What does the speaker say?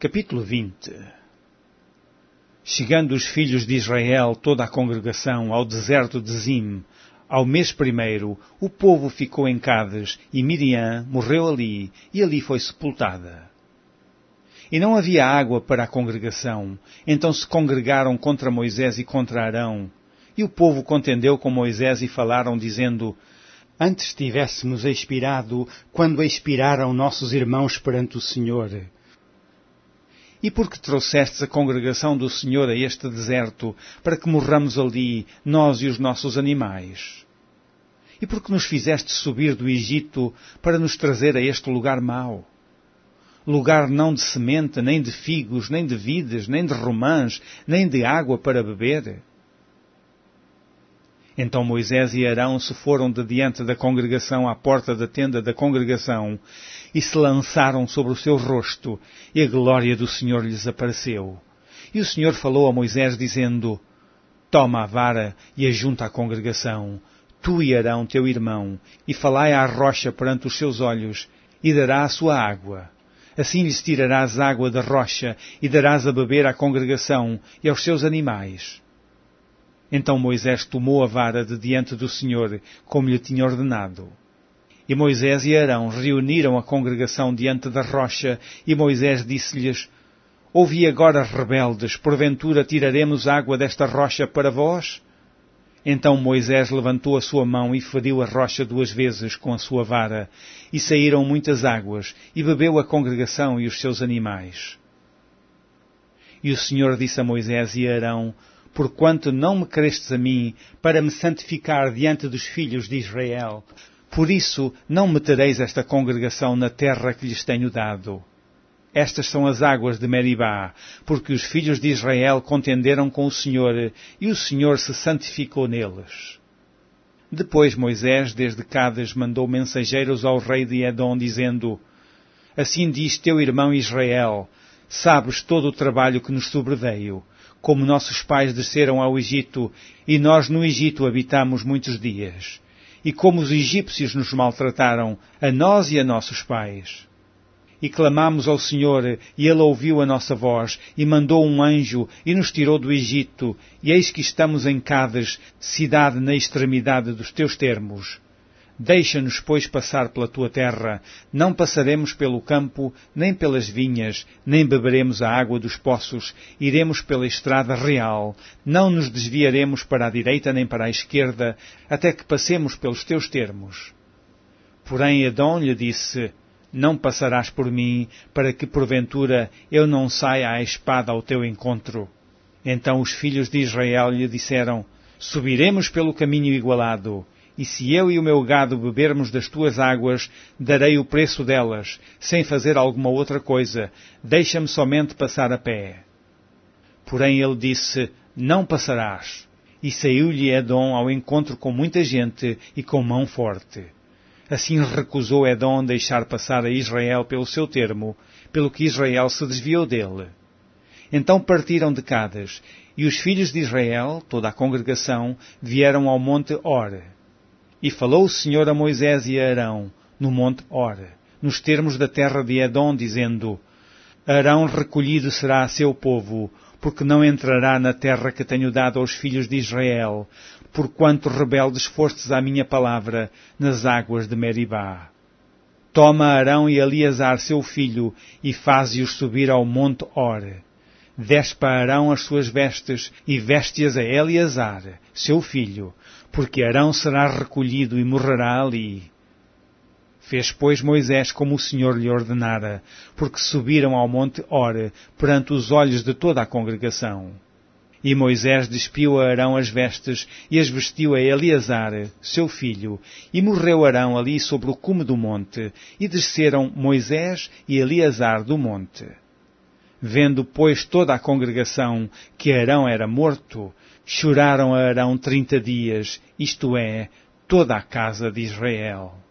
Capítulo 20. Chegando os filhos de Israel, toda a congregação, ao deserto de Zim, ao mês primeiro, o povo ficou em Cádiz, e Miriam morreu ali, e ali foi sepultada. E não havia água para a congregação, então se congregaram contra Moisés e contra Arão. E o povo contendeu com Moisés e falaram, dizendo: Antes tivéssemos expirado, quando expiraram nossos irmãos perante o Senhor. E por que trouxestes a congregação do Senhor a este deserto, para que morramos ali, nós e os nossos animais? E por que nos fizeste subir do Egito, para nos trazer a este lugar mau? Lugar não de semente, nem de figos, nem de vides, nem de romãs, nem de água para beber? Então Moisés e Arão se foram de diante da congregação à porta da tenda da congregação e se lançaram sobre o seu rosto, e a glória do Senhor lhes apareceu. E o Senhor falou a Moisés, dizendo: Toma a vara e ajunta a congregação, tu e Arão teu irmão, e falai à rocha perante os seus olhos, e dará a sua água. Assim lhes tirarás água da rocha, e darás a beber à congregação e aos seus animais. Então Moisés tomou a vara de diante do Senhor, como lhe tinha ordenado. E Moisés e Arão reuniram a congregação diante da rocha, e Moisés disse-lhes: Ouvi agora, rebeldes, porventura tiraremos água desta rocha para vós? Então Moisés levantou a sua mão e feriu a rocha 2 vezes com a sua vara, e saíram muitas águas, e bebeu a congregação e os seus animais. E o Senhor disse a Moisés e a Arão: Porquanto não me crestes a mim, para me santificar diante dos filhos de Israel, por isso não metereis esta congregação na terra que lhes tenho dado. Estas são as águas de Meribá, porque os filhos de Israel contenderam com o Senhor, e o Senhor se santificou neles. Depois Moisés, desde Cádiz, mandou mensageiros ao rei de Edom, dizendo: Assim diz teu irmão Israel: Sabes todo o trabalho que nos sobreveio, como nossos pais desceram ao Egito, e nós no Egito habitamos muitos dias, e como os egípcios nos maltrataram, a nós e a nossos pais. E clamamos ao Senhor, e Ele ouviu a nossa voz, e mandou um anjo, e nos tirou do Egito, e eis que estamos em Cádiz, cidade na extremidade dos teus termos. Deixa-nos, pois, passar pela tua terra. Não passaremos pelo campo, nem pelas vinhas, nem beberemos a água dos poços. Iremos pela estrada real. Não nos desviaremos para a direita nem para a esquerda, até que passemos pelos teus termos. Porém Edom lhe disse: Não passarás por mim, para que porventura eu não saia à espada ao teu encontro. Então os filhos de Israel lhe disseram: Subiremos pelo caminho igualado. E se eu e o meu gado bebermos das tuas águas, darei o preço delas, sem fazer alguma outra coisa. Deixa-me somente passar a pé. Porém ele disse: Não passarás. E saiu-lhe Edom ao encontro com muita gente e com mão forte. Assim recusou Edom deixar passar a Israel pelo seu termo, pelo que Israel se desviou dele. Então partiram de Cádiz, e os filhos de Israel, toda a congregação, vieram ao monte Hor. E falou o Senhor a Moisés e a Arão, no monte Hor, nos termos da terra de Edom, dizendo: Arão recolhido será a seu povo, porque não entrará na terra que tenho dado aos filhos de Israel, porquanto rebeldes fostes à minha palavra nas águas de Meribá. Toma Arão e Eleazar seu filho, e faze-os subir ao monte Hor. Despe a Arão as suas vestes, e veste-as a Eleazar, seu filho, porque Arão será recolhido e morrerá ali. Fez, pois, Moisés como o Senhor lhe ordenara, porque subiram ao monte Hor, perante os olhos de toda a congregação. E Moisés despiu a Arão as vestes, e as vestiu a Eleazar, seu filho, e morreu Arão ali sobre o cume do monte, e desceram Moisés e Eleazar do monte. Vendo, pois, toda a congregação que Arão era morto, choraram a Arão 30 dias, isto é, toda a casa de Israel.